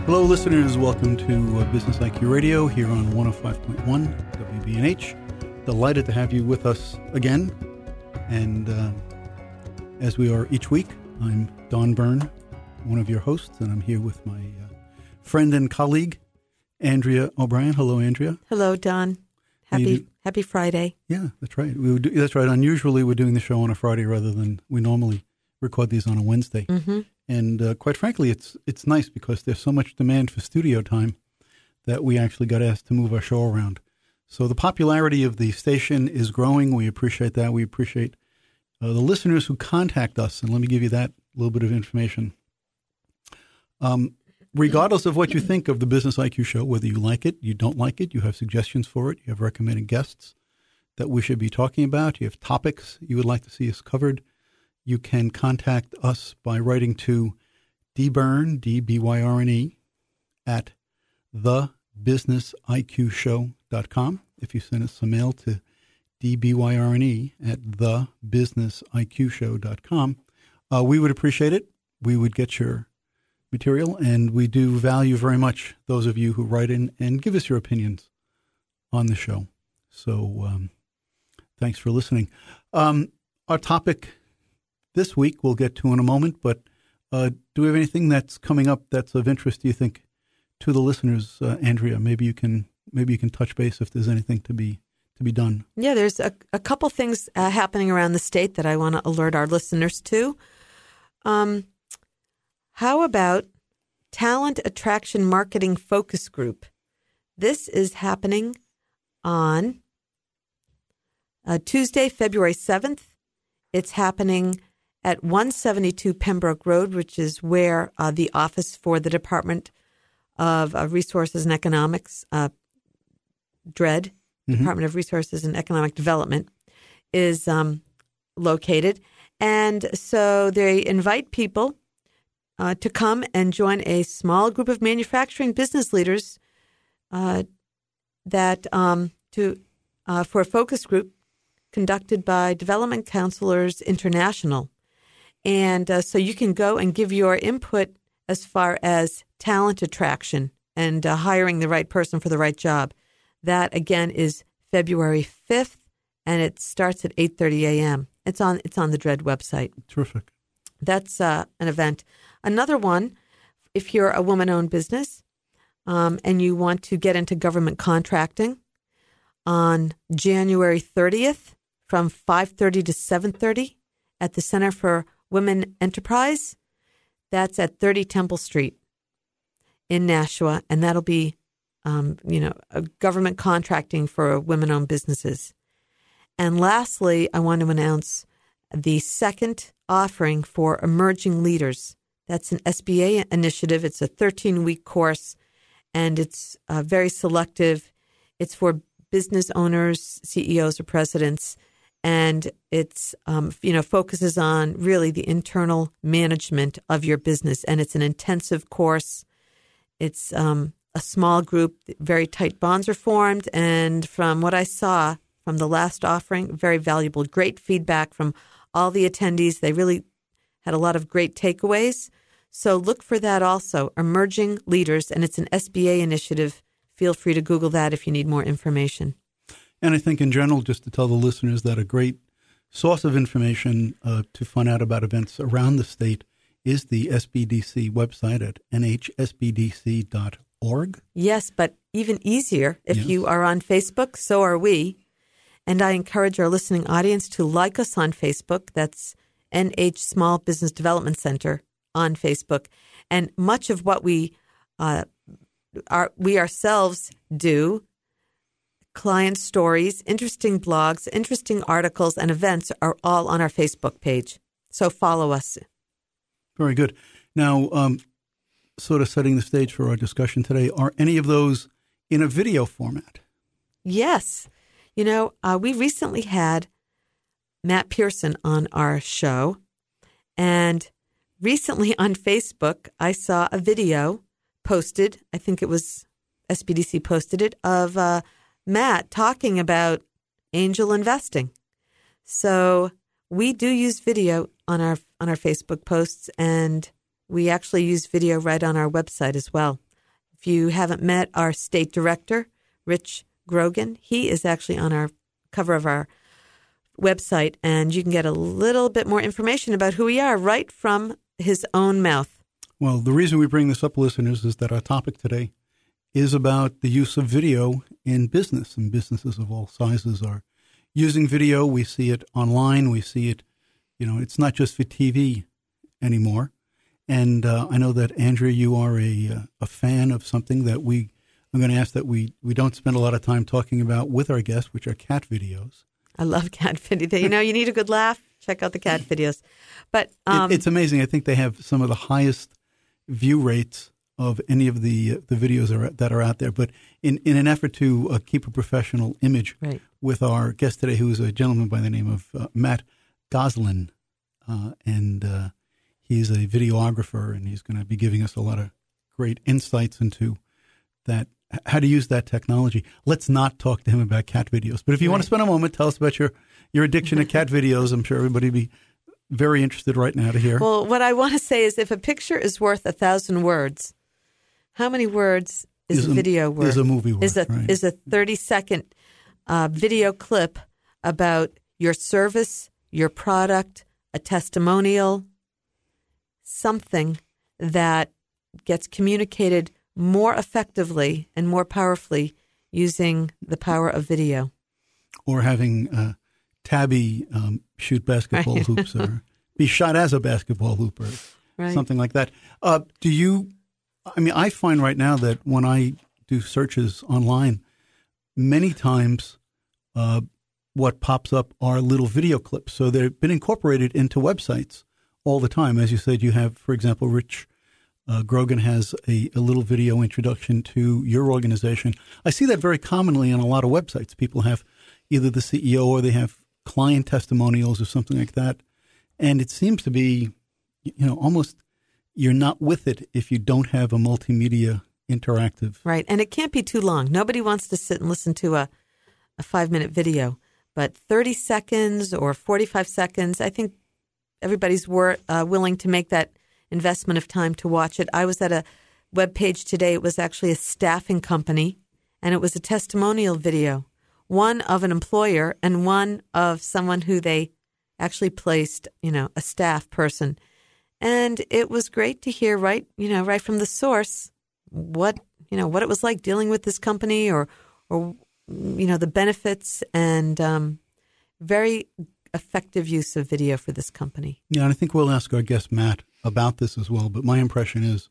Hello, listeners. Welcome to Business IQ Radio here on 105.1 WBNH. Delighted to have you with us again. And as we are each week, I'm Don Byrne, one of your hosts, and I'm here with my friend and colleague, Andrea O'Brien. Hello, Andrea. Hello, Don. Happy Friday. Yeah, that's right. That's right. Unusually, we're doing the show on a Friday rather than we normally record these on a Wednesday. Mm-hmm. And quite frankly, it's nice because there's so much demand for studio time that we actually got asked to move our show around. So the popularity of the station is growing. We appreciate that. We appreciate the listeners who contact us. And let me give you that little bit of information. Regardless of what you think of the Business IQ show, whether you like it, you don't like it, you have suggestions for it, you have recommended guests that we should be talking about, you have topics you would like to see us covered, you can contact us by writing to dbyrne, D-B-Y-R-N-E, at thebusinessiqshow.com. If you send us some mail to dbyrne at thebusinessiqshow.com, we would appreciate it. We would get your material, and we do value very much those of you who write in and give us your opinions on the show. So thanks for listening. Our topic this week we'll get to in a moment, but do we have anything that's coming up that's of interest, do you think, to the listeners, Andrea? Maybe you can touch base if there's anything to be done. Yeah, there's a couple things happening around the state that I want to alert our listeners to. How about Talent Attraction Marketing Focus Group? This is happening on Tuesday, February 7th. It's happening at 172 Pembroke Road, which is where the office for the Department of Resources and Economics, DRED, Department of Resources and Economic Development, is located. And so they invite people to come and join a small group of manufacturing business leaders for a focus group conducted by Development Counselors International. And so you can go and give your input as far as talent attraction and hiring the right person for the right job. That, again, is February 5th, and it starts at 8:30 a.m. It's on the DRED website. Terrific. That's an event. Another one, if you're a woman-owned business and you want to get into government contracting, on January 30th from 5:30 to 7:30 at the Center for Women Enterprise. That's at 30 Temple Street in Nashua, and that'll be, a government contracting for women-owned businesses. And lastly, I want to announce the second offering for emerging leaders. That's an SBA initiative. It's a 13-week course, and it's very selective. It's for business owners, CEOs, or presidents, and it's focuses on really the internal management of your business. And it's an intensive course. It's a small group, very tight bonds are formed, and from what I saw from the last offering, very valuable, great feedback from all the attendees. They really had a lot of great takeaways. So look for that also, Emerging Leaders, and it's an SBA initiative. Feel free to Google that if you need more information. And I think in general, just to tell the listeners that a great source of information to find out about events around the state is the SBDC website at nhsbdc.org. Yes, but even easier if you are on Facebook, so are we. And I encourage our listening audience to like us on Facebook. That's NH Small Business Development Center on Facebook. And much of what we ourselves do, client stories, interesting blogs, interesting articles, and events are all on our Facebook page. So follow us. Very good. Now, sort of setting the stage for our discussion today, are any of those in a video format? Yes. We recently had Matt Pearson on our show, and recently on Facebook, I saw a video posted, I think it was SBDC posted it, of Matt talking about angel investing. So we do use video on our Facebook posts, and we actually use video right on our website as well. If you haven't met our state director, Rich Grogan, he is actually on our cover of our website, and you can get a little bit more information about who we are right from his own mouth. Well, the reason we bring this up, listeners, is that our topic today is about the use of video in business, and businesses of all sizes are using video. We see it online. We see it, it's not just for TV anymore. And I know that, Andrea, you are a fan of something that I'm going to ask that we don't spend a lot of time talking about with our guests, which are cat videos. I love cat videos. You need a good laugh, check out the cat videos. But it's amazing. I think they have some of the highest view rates of any of the videos that are out there. But in an effort to keep a professional image with our guest today, who is a gentleman by the name of Matt Goslin, and he's a videographer, and he's going to be giving us a lot of great insights into that, how to use that technology. Let's not talk to him about cat videos. But if you want to spend a moment, tell us about your addiction to cat videos. I'm sure everybody would be very interested right now to hear. Well, what I want to say is if a picture is worth 1,000 words, how many words is a video worth? Is a movie worth, Is a 30-second video clip about your service, your product, a testimonial, something that gets communicated more effectively and more powerfully using the power of video. Or having Tabby shoot basketball hoops, or be shot as a basketball hoop, or something like that. I find right now that when I do searches online, many times what pops up are little video clips. So they've been incorporated into websites all the time. As you said, you have, for example, Rich Grogan has a little video introduction to your organization. I see that very commonly on a lot of websites. People have either the CEO or they have client testimonials or something like that. And it seems to be, almost you're not with it if you don't have a multimedia interactive. Right. And it can't be too long. Nobody wants to sit and listen to a 5-minute video. But 30 seconds or 45 seconds, I think everybody's willing to make that investment of time to watch it. I was at a web page today. It was actually a staffing company, and it was a testimonial video, one of an employer and one of someone who they actually placed, a staff person. And it was great to hear right from the source what it was like dealing with this company or the benefits, and very effective use of video for this company. Yeah, and I think we'll ask our guest Matt about this as well. But my impression is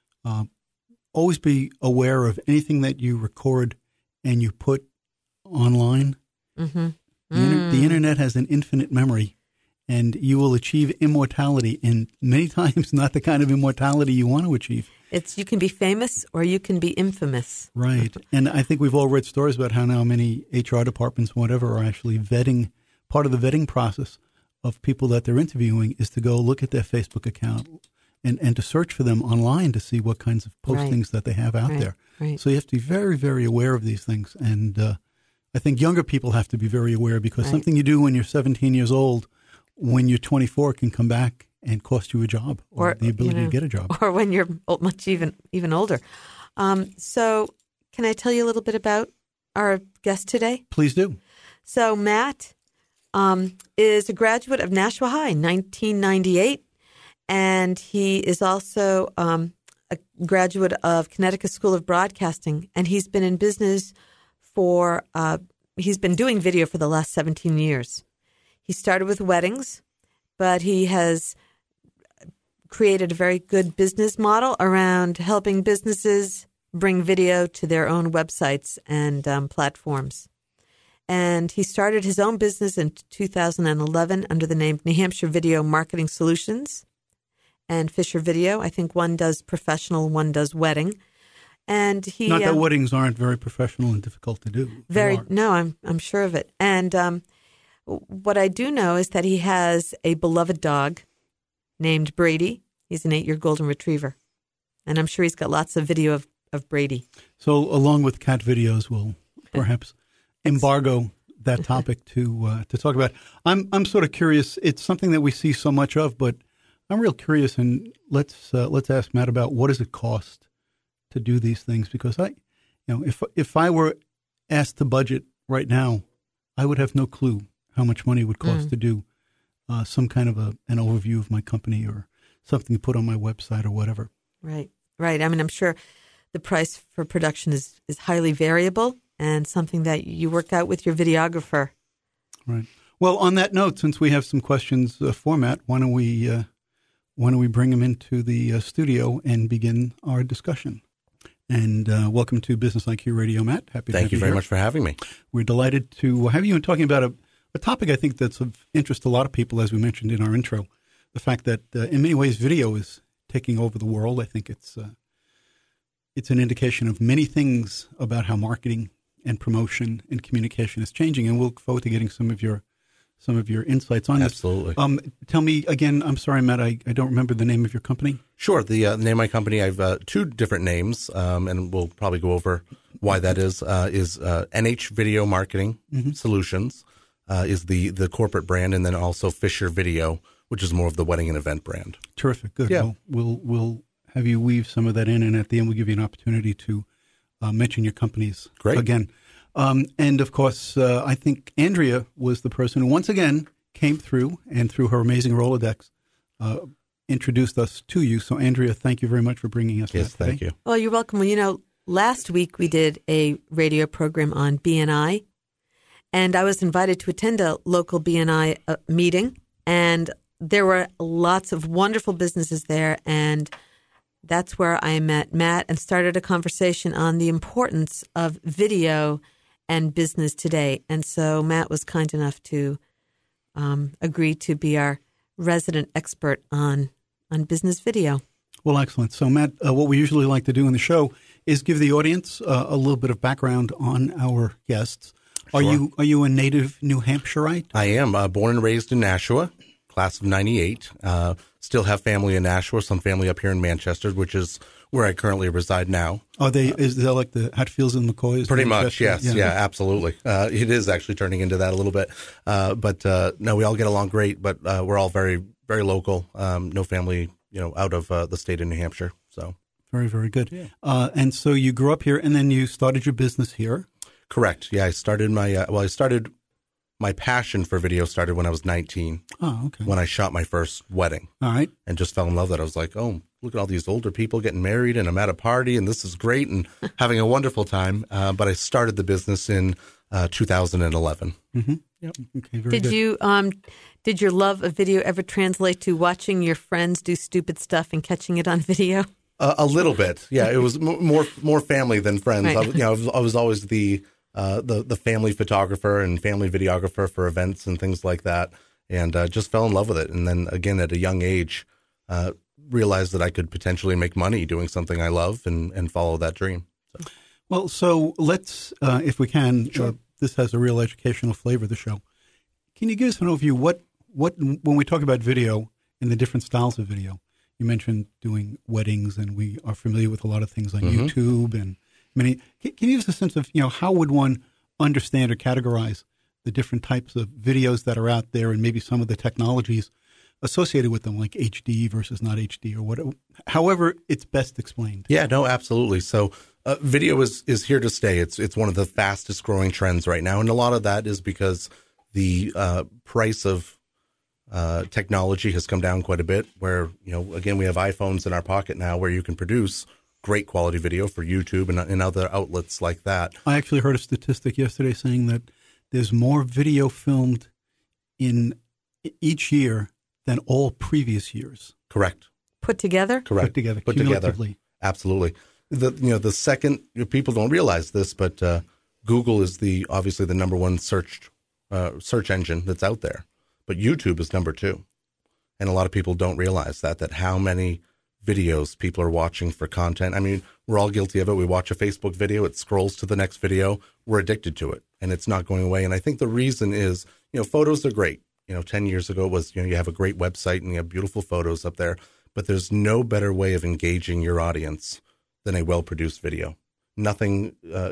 always be aware of anything that you record and you put online. Mm-hmm. The internet has an infinite memory, and you will achieve immortality, and many times not the kind of immortality you want to achieve. You can be famous or you can be infamous. Right. And I think we've all read stories about how now many HR departments, whatever, are actually vetting. Part of the vetting process of people that they're interviewing is to go look at their Facebook account and to search for them online to see what kinds of postings that they have out there. Right. So you have to be very, very aware of these things. And I think younger people have to be very aware, because something you do when you're 17 years old, when you're 24, can come back and cost you a job or the ability to get a job. Or when you're much even older. So can I tell you a little bit about our guest today? Please do. So Matt is a graduate of Nashua High in 1998, and he is also a graduate of Connecticut School of Broadcasting, and he's been in business he's been doing video for the last 17 years. He started with weddings, but he has created a very good business model around helping businesses bring video to their own websites and platforms. And he started his own business in 2011 under the name New Hampshire Video Marketing Solutions and Fisher Video. I think one does professional, one does wedding. And he not that weddings aren't very professional and difficult to do. No, I'm sure of it. And what I do know is that he has a beloved dog named Brady. He's an 8-year golden retriever, and I'm sure he's got lots of video of Brady. So, along with cat videos, we'll perhaps embargo that topic to talk about. I'm sort of curious. It's something that we see so much of, but I'm real curious, and let's ask Matt about what does it cost to do these things, because if I were asked to budget right now, I would have no clue how much money it would cost to do some kind of an overview of my company or something to put on my website or whatever. Right. I mean, I'm sure the price for production is highly variable and something that you work out with your videographer. Right. Well, on that note, since we have some questions format, why don't we bring them into the studio and begin our discussion? And welcome to Business IQ Radio, Matt. Happy to have you here. Thank you very much for having me. We're delighted to have you and talking about a topic I think that's of interest to a lot of people, as we mentioned in our intro. The fact that in many ways video is taking over the world. I think it's an indication of many things about how marketing and promotion and communication is changing. And we'll look forward to getting some of your insights on this. Absolutely. Tell me again, I'm sorry, Matt, I don't remember the name of your company. Sure. The name of my company, I have two different names, and we'll probably go over why that is NH Video Marketing Solutions is the corporate brand, and then also Fisher Video, which is more of the wedding and event brand. Terrific. Good. Yeah. Well, we'll have you weave some of that in, and at the end we'll give you an opportunity to mention your companies again. And, of course, I think Andrea was the person who once again came through and through her amazing Rolodex introduced us to you. So, Andrea, thank you very much for bringing us Yes, that today. thank you. Well, you're welcome. Well, last week we did a radio program on BNI, and I was invited to attend a local BNI meeting, and there were lots of wonderful businesses there, and that's where I met Matt and started a conversation on the importance of video and business today. And so Matt was kind enough to agree to be our resident expert on business video. Well, excellent. So, Matt, what we usually like to do in the show is give the audience a little bit of background on our guests. Sure. Are you a native New Hampshireite? I am born and raised in Nashua, class of 98. Still have family in Nashua, some family up here in Manchester, which is where I currently reside now. Is that like the Hatfields and McCoys? Pretty much, yes. Yeah, absolutely. It is actually turning into that a little bit. But no, we all get along great, but we're all very, very local. No family, out of the state of New Hampshire. So very, very good. Yeah. And so you grew up here, and then you started your business here. Correct. Yeah, I started my passion for video started when I was 19. Oh, okay. When I shot my first wedding. All right. And just fell in love with it. I was like, oh, look at all these older people getting married, and I'm at a party, and this is great, and having a wonderful time. But I started the business in 2011. Mm-hmm. Yep. Okay, very good. Did your love of video ever translate to watching your friends do stupid stuff and catching it on video? A little bit. Yeah, it was more family than friends. Right. I was always the family photographer and family videographer for events and things like that, and just fell in love with it. And then again, at a young age, realized that I could potentially make money doing something I love and follow that dream. So. Well, so let's, if we can, Sure. This has a real educational flavor, the show. Can you give us an overview? What when we talk about video and the different styles of video, you mentioned doing weddings, and we are familiar with a lot of things on YouTube and many. Can you give us a sense of how would one understand or categorize the different types of videos that are out there, and maybe some of the technologies associated with them, like HD versus not HD, or what? However, it's best explained. Yeah, no, absolutely. So, video is here to stay. It's one of the fastest growing trends right now, and a lot of that is because the price of technology has come down quite a bit. Where again, we have iPhones in our pocket now, where you can produce great quality video for YouTube and other outlets like that. I actually heard a statistic yesterday saying that there's more video filmed in each year than all previous years. Correct. Put together? Correct. Put together. Put together. Cumulatively. Absolutely. The second, people don't realize this, but Google is obviously the number one search engine that's out there, but YouTube is number 2, and a lot of people don't realize that how many videos people are watching for content. I mean, we're all guilty of it. We watch a Facebook video, it scrolls to the next video. We're addicted to it, and it's not going away. And I think the reason is, photos are great. 10 years ago it was, you have a great website and you have beautiful photos up there, but there's no better way of engaging your audience than a well-produced video. Nothing,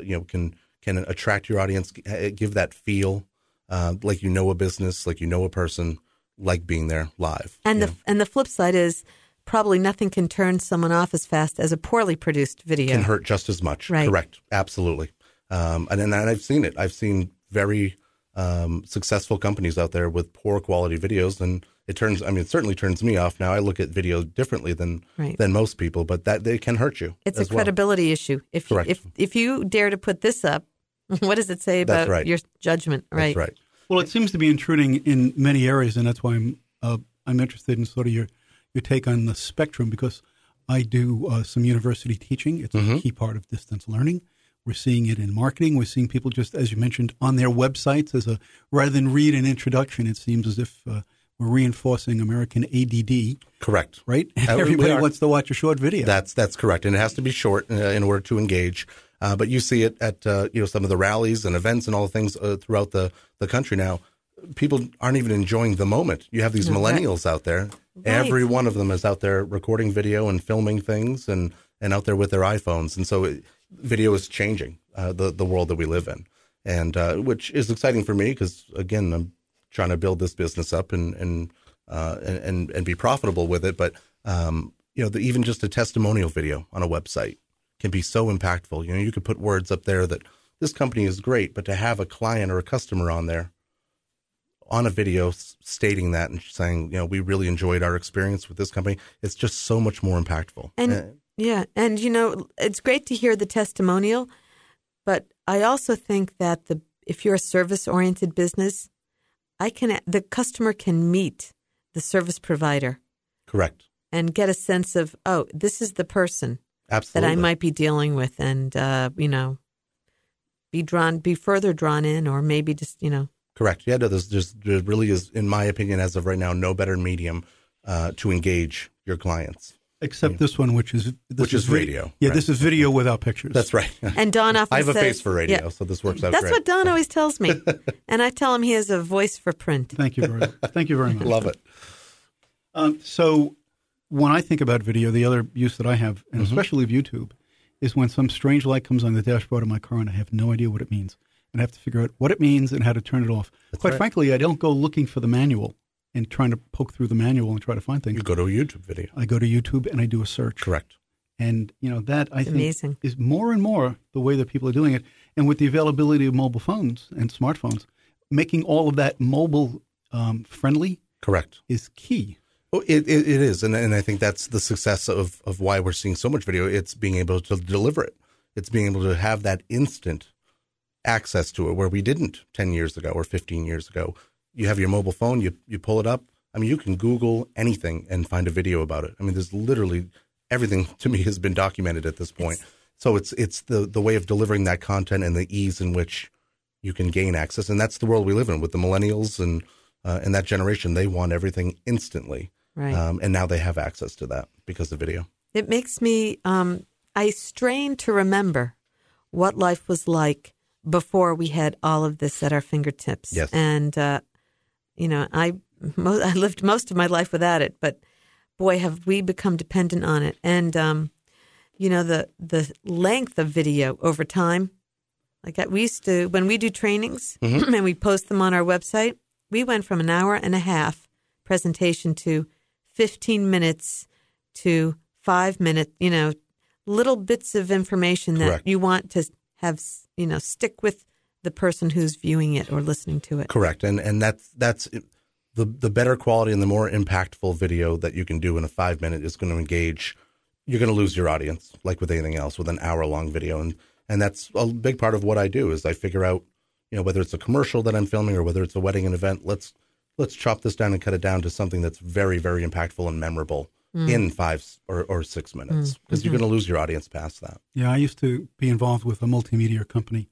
can attract your audience, give that feel, like a business, like a person, like being there live. And the flip side is probably nothing can turn someone off as fast as a poorly produced video. Can hurt just as much. Right. Correct. Absolutely. And I've seen it. I've seen very successful companies out there with poor quality videos, and it certainly turns me off. Now I look at video differently than most people, but that they can hurt you. It's a credibility issue. If you dare to put this up, what does it say about your judgment? Right. That's right. Well, it seems to be intruding in many areas, and that's why I'm interested in sort of your take on the spectrum, because I do some university teaching. It's a key part of distance learning. We're seeing it in marketing. We're seeing people, just as you mentioned, on their websites rather than read an introduction. It seems as if we're reinforcing American ADD. Correct. Right? Everybody wants to watch a short video. That's correct, and it has to be short in order to engage. But you see it at some of the rallies and events and all the things throughout the country now. People aren't even enjoying the moment. You have these millennials out there. Right. Every one of them is out there recording video and filming things and out there with their iPhones. And so video is changing the world that we live in, and which is exciting for me because, again, I'm trying to build this business up and be profitable with it. But, even just a testimonial video on a website can be so impactful. You could put words up there that this company is great, but to have a client or a customer on there on a video stating that and saying, we really enjoyed our experience with this company, it's just so much more impactful. And it's great to hear the testimonial, but I also think that if you're a service-oriented business, the customer can meet the service provider. Correct. And get a sense of, this is the person. Absolutely. That I might be dealing with, and be further drawn in, or maybe just Correct. Yeah, there really is, in my opinion, as of right now, no better medium to engage your clients. Except this one, which is radio. Yeah, right. This is video without pictures. That's right. And Don often I have says, a face for radio, so this works out That's great. what Don always tells me. And I tell him he has a voice for print. Thank you very much. Love it. So when I think about video, the other use that I have, and especially of YouTube, is when some strange light comes on the dashboard of my car and I have no idea what it means. And I have to figure out what it means and how to turn it off. That's Quite right. frankly, I don't go looking for the manual and trying to poke through the manual and try to find things. You go to a YouTube video. I go to YouTube and I do a search. Correct. And, that I think amazing. Is more and more the way that people are doing it. And with the availability of mobile phones and smartphones, making all of that mobile friendly Correct. is key. Oh, it is. And I think that's the success of why we're seeing so much video. It's being able to deliver it. It's being able to have that instant access to it where we didn't 10 years ago or 15 years ago. You have your mobile phone, you pull it up. I mean, you can Google anything and find a video about it. I mean, there's literally everything to me has been documented at this point. So it's the way of delivering that content and the ease in which you can gain access. And that's the world we live in with the millennials and that generation. They want everything instantly. Right. And now they have access to that because of video. It makes me, I strain to remember what life was like before we had all of this at our fingertips. Yes. And, I lived most of my life without it, but boy, have we become dependent on it. And, the length of video over time, like we used to, when we do trainings and we post them on our website, we went from an hour and a half presentation to 15 minutes to 5 minutes, little bits of information that Correct. you want to have, stick with the person who's viewing it or listening to it. Correct. And that's the better quality and the more impactful video that you can do in a 5 minute is going to engage. You're going to lose your audience, like with anything else, with an hour-long video. And that's a big part of what I do is I figure out, whether it's a commercial that I'm filming or whether it's a wedding and event, let's chop this down and cut it down to something that's very, very impactful and memorable in 5 or 6 minutes, because you're going to lose your audience past that. Yeah, I used to be involved with a multimedia company,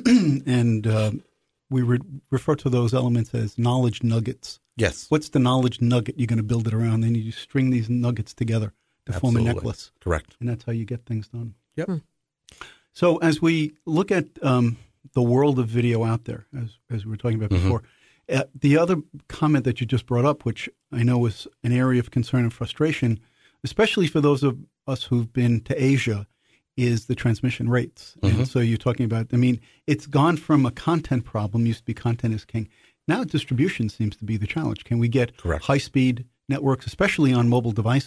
and we would refer to those elements as knowledge nuggets. Yes. What's the knowledge nugget you're going to build it around? Then you string these nuggets together to form a necklace. Correct. And that's how you get things done. Yep. So as we look at the world of video out there, as we were talking about before, the other comment that you just brought up, which I know was an area of concern and frustration, especially for those of us who've been to Asia, is the transmission rates. And so you're talking about, it's gone from a content problem, used to be content is king. Now distribution seems to be the challenge. Can we get Correct. high-speed networks, especially on mobile devices?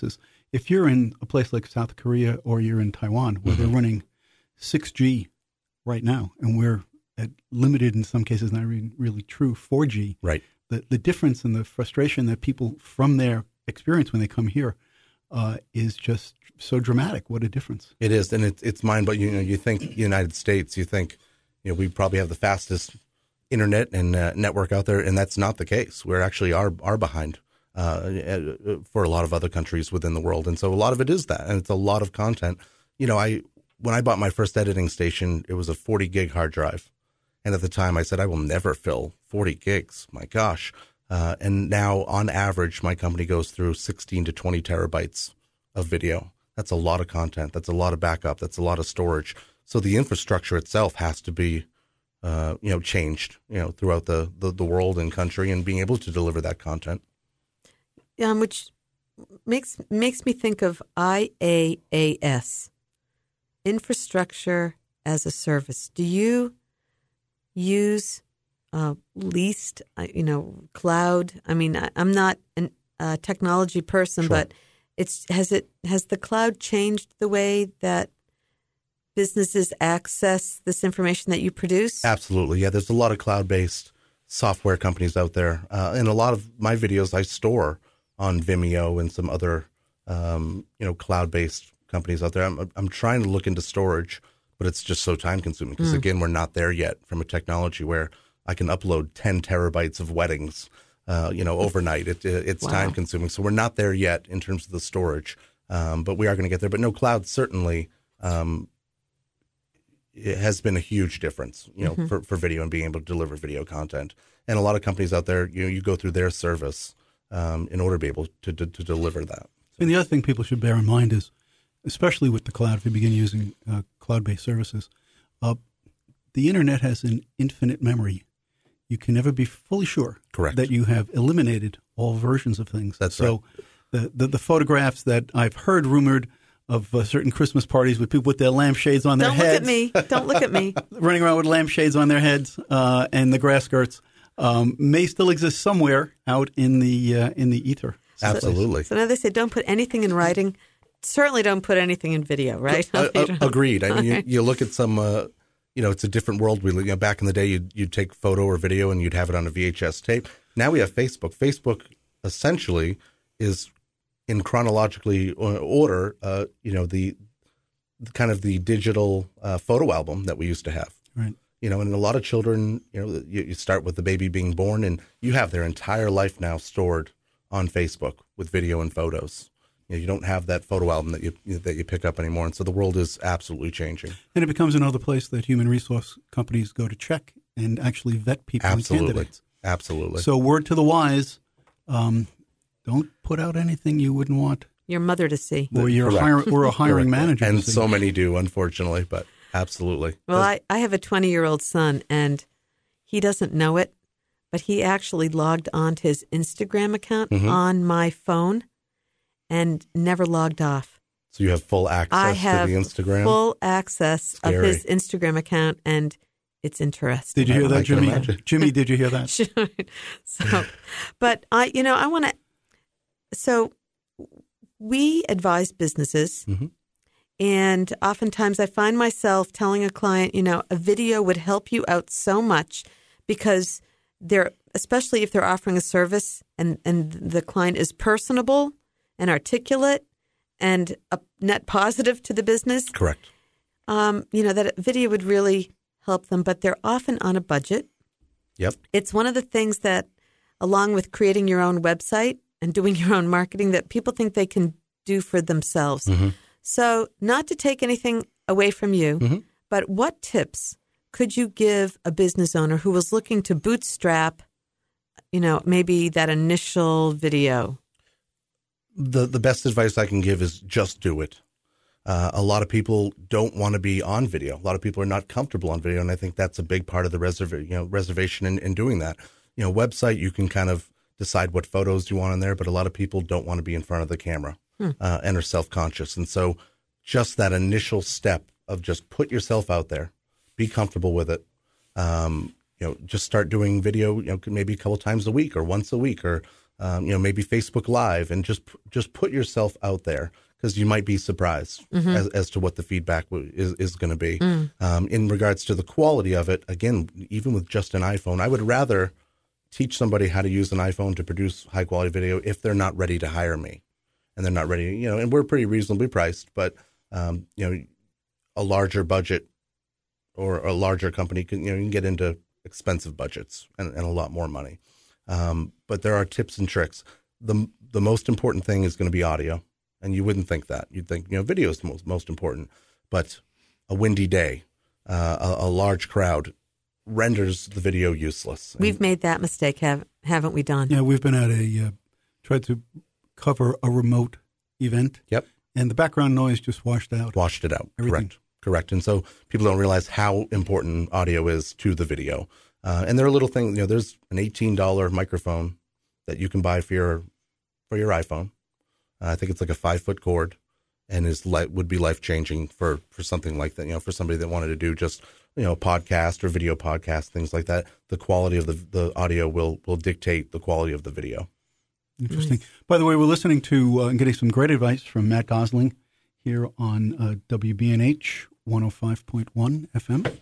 if you're in a place like South Korea or you're in Taiwan where they're running 6G right now, and we're at limited, in some cases, not really true 4G. Right. The difference and the frustration that people from their experience when they come here is just so dramatic. What a difference. It is, and it's mind. But you think United States, you think we probably have the fastest internet and network out there, and that's not the case. We're actually are behind for a lot of other countries within the world, and so a lot of it is that, and it's a lot of content. When I bought my first editing station, it was a 40 gig hard drive. And at the time I said, I will never fill 40 gigs. My gosh. And now on average, my company goes through 16 to 20 terabytes of video. That's a lot of content. That's a lot of backup. That's a lot of storage. So the infrastructure itself has to be, changed, throughout the world and country, and being able to deliver that content. Which makes me think of IaaS, infrastructure as a service. Do you use leased, cloud? I mean, I'm not a technology person, Sure. but has the cloud changed the way that businesses access this information that you produce? Absolutely. Yeah, there's a lot of cloud-based software companies out there. And a lot of my videos I store on Vimeo and some other, cloud-based companies out there. I'm trying to look into storage, but it's just so time-consuming because, again, we're not there yet from a technology where I can upload 10 terabytes of weddings, overnight. It's Wow. time-consuming. So we're not there yet in terms of the storage, but we are going to get there. But no, cloud certainly it has been a huge difference, for video and being able to deliver video content. And a lot of companies out there, you go through their service in order to be able to deliver that. And the other thing people should bear in mind is, especially with the cloud, if you begin using cloud-based services, the internet has an infinite memory. You can never be fully sure Correct. that you have eliminated all versions of things. That's so the photographs that I've heard rumored of certain Christmas parties with people with their lampshades on their heads. Don't look at me. Running around with lampshades on their heads and the grass skirts may still exist somewhere out in the ether. Absolutely. So now they say don't put anything in writing. Certainly don't put anything in video, right? Agreed. I mean, you look at some, it's a different world. We live. Back in the day, you'd take photo or video and you'd have it on a VHS tape. Now we have Facebook. Facebook essentially is in chronologically order, the kind of the digital photo album that we used to have. Right. And a lot of children, you start with the baby being born and you have their entire life now stored on Facebook with video and photos. You don't have that photo album that you pick up anymore. And so the world is absolutely changing. And it becomes another place that human resource companies go to check and actually vet people and candidates. Absolutely. So word to the wise, don't put out anything you wouldn't want Your mother to see. or a hiring manager And to see. so many do, unfortunately, but absolutely. Well, I have a 20-year-old son, and he doesn't know it, but he actually logged onto his Instagram account on my phone and never logged off. So you have full access I have to the Instagram? full access Scary. of his Instagram account, and it's interesting. Did you hear I that, can Jimmy? imagine. Jimmy, did you hear that? Sure. So, but I want to. So, we advise businesses, and oftentimes I find myself telling a client, a video would help you out so much because especially if they're offering a service and the client is personable and articulate and a net positive to the business. Correct. That a video would really help them, but they're often on a budget. Yep. It's one of the things that, along with creating your own website and doing your own marketing, that people think they can do for themselves. So not to take anything away from you, but what tips could you give a business owner who was looking to bootstrap, maybe that initial video? The best advice I can give is just do it. A lot of people don't want to be on video. A lot of people are not comfortable on video, and I think that's a big part of the reservation in doing that. Website, you can kind of decide what photos you want in there, but a lot of people don't want to be in front of the camera and are self-conscious. And so just that initial step of just put yourself out there, be comfortable with it. Just start doing video, maybe a couple times a week or once a week or maybe Facebook Live, and just put yourself out there, because you might be surprised as to what the feedback is going to be. In regards to the quality of it, again, even with just an iPhone, I would rather teach somebody how to use an iPhone to produce high quality video if they're not ready to hire me, and they're not ready, and we're pretty reasonably priced, but a larger budget or a larger company can, you can get into expensive budgets and a lot more money. But there are tips and tricks. The most important thing is going to be audio. And you wouldn't think that. You'd think, video is the most important. But a windy day, a large crowd renders the video useless. We've made that mistake, haven't we, Don? Yeah, we've been at tried to cover a remote event. Yep. And the background noise just washed out. Washed it out. Everything. Correct. And so people don't realize how important audio is to the video. And there are little things, there's an $18 microphone that you can buy for your iPhone. I think it's like a 5-foot cord, and would be life-changing for something like that, for somebody that wanted to do just, a podcast or video podcast, things like that. The quality of the audio will dictate the quality of the video. Interesting. By the way, we're listening to and getting some great advice from Matt Gosling here on WBNH 105.1 FM.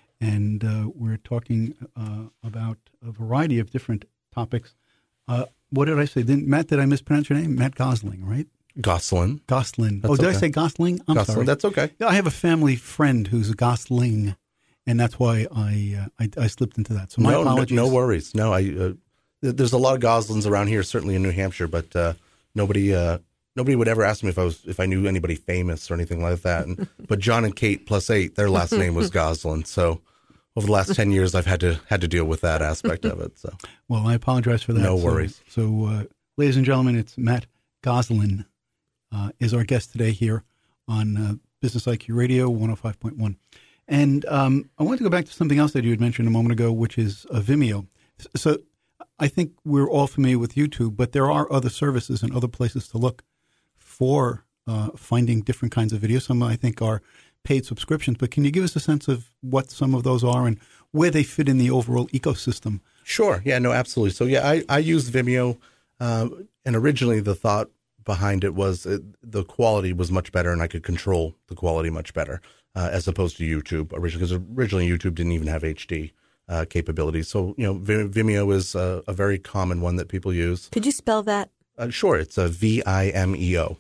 And we're talking about a variety of different topics. What did I say? Matt, did I mispronounce your name? Matt Gosling, right? Gosling. Gosling. That's did okay. I say Gosling? I'm Gosling. sorry. That's okay. Yeah, I have a family friend who's a Gosling, and that's why I slipped into that. So my apologies. No worries. No, there's a lot of Goslings around here, certainly in New Hampshire, but nobody would ever ask me if I knew anybody famous or anything like that. But John and Kate +8, their last name was Gosling. So over the last 10 years, I've had to deal with that aspect of it. So, well, I apologize for that. No worries. So, ladies and gentlemen, it's Matt Gosling is our guest today here on Business IQ Radio 105.1. And I want to go back to something else that you had mentioned a moment ago, which is Vimeo. So I think we're all familiar with YouTube, but there are other services and other places to look for finding different kinds of videos. Some, I think, are paid subscriptions, but can you give us a sense of what some of those are and where they fit in the overall ecosystem? Sure. Yeah, no, absolutely. So, yeah, I use Vimeo, and originally the thought behind it was the quality was much better and I could control the quality much better as opposed to YouTube originally, because originally YouTube didn't even have HD capabilities. So, Vimeo is a very common one that people use. Could you spell that? Sure. It's a Vimeo.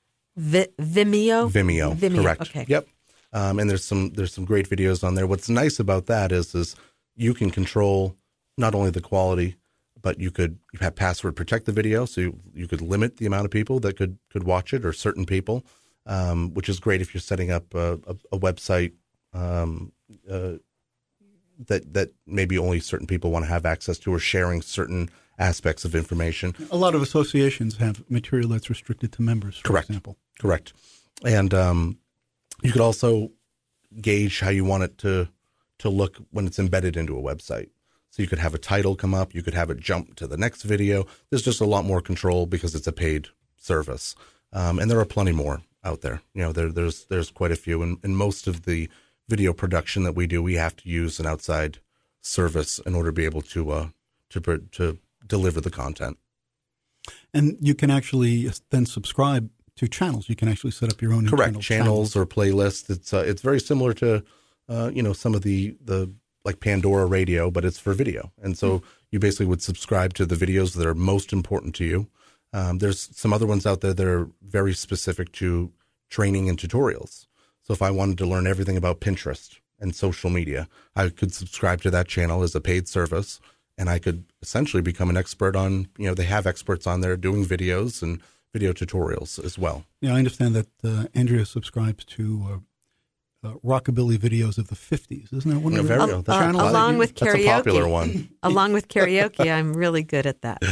Vimeo? Vimeo, correct. Okay. Yep. And there's some great videos on there. What's nice about that is you can control not only the quality, but you have password protect the video, so you could limit the amount of people that could watch it, or certain people, which is great if you're setting up a website that maybe only certain people want to have access to, or sharing certain aspects of information. A lot of associations have material that's restricted to members, for example. Correct. And you could also gauge how you want it to look when it's embedded into a website. So you could have a title come up, you could have it jump to the next video. There's just a lot more control because it's a paid service. And there are plenty more out there. There's quite a few. And most of the video production that we do, we have to use an outside service in order to be able to deliver the content. And you can actually then subscribe to channels. You can actually set up your own correct channels or playlists. It's very similar to some of the like Pandora Radio, but it's for video. And so you basically would subscribe to the videos that are most important to you. There's some other ones out there that are very specific to training and tutorials. So if I wanted to learn everything about Pinterest and social media, I could subscribe to that channel as a paid service, and I could essentially become an expert on, they have experts on there doing videos and video tutorials as well. Yeah, I understand that Andrea subscribes to rockabilly videos of the 50s. Isn't that one of the channels? Along with karaoke. That's a popular one. Along with karaoke, I'm really good at that.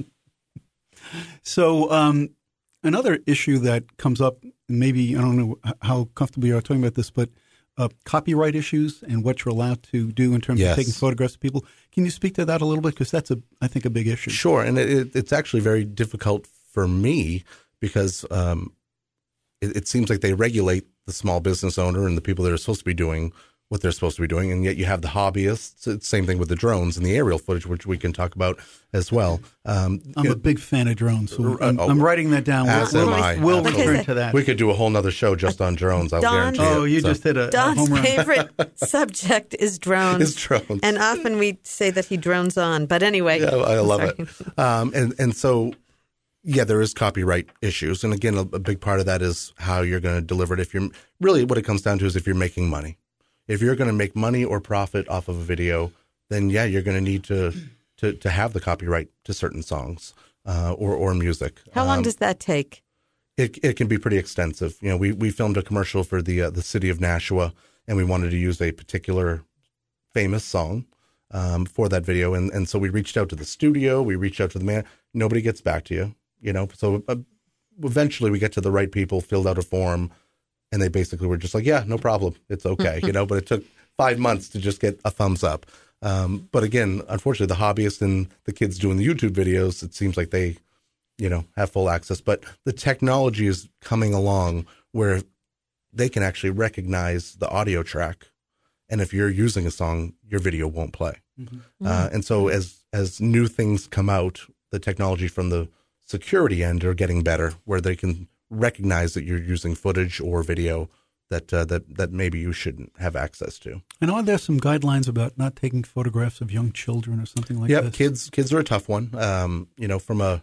So another issue that comes up, maybe I don't know how comfortable you are talking about this, but copyright issues and what you're allowed to do in terms of taking photographs of people. Can you speak to that a little bit? Because that's, I think, a big issue. Sure. And it's actually very difficult for me because it seems like they regulate the small business owner and the people that are supposed to be doing what they're supposed to be doing, and yet you have the hobbyists. It's the same thing with the drones and the aerial footage, which we can talk about as well. I'm a big fan of drones, so I'm writing that down. As am I. We'll return to that. We could do a whole nother show just on drones, I'll guarantee Oh, it. you just hit a Don's home run. favorite subject is drones. Is drones. And often we say that he drones on. But anyway. Yeah, I love Sorry. it. And so, yeah, there is copyright issues. And again, a big part of that is how you're going to deliver it. If you're really, what it comes down to is if you're making money. If you're going to make money or profit off of a video, then yeah, you're going to need to have the copyright to certain songs or music. How long does that take? It can be pretty extensive. You know, we filmed a commercial for the city of Nashua, and we wanted to use a particular famous song for that video, and so we reached out to the studio, we reached out to the man. Nobody gets back to you, you know. So eventually, we get to the right people, filled out a form. And they basically were just like, yeah, no problem. It's okay, you know, but it took 5 months to just get a thumbs up. But again, unfortunately, the hobbyists and the kids doing the YouTube videos, it seems like they, you know, have full access. But the technology is coming along where they can actually recognize the audio track. And if you're using a song, your video won't play. Mm-hmm. And so as new things come out, the technology from the security end are getting better, where they can recognize that you're using footage or video that maybe you shouldn't have access to. And are there some guidelines about not taking photographs of young children or something like that? Yeah, kids are a tough one. You know, from a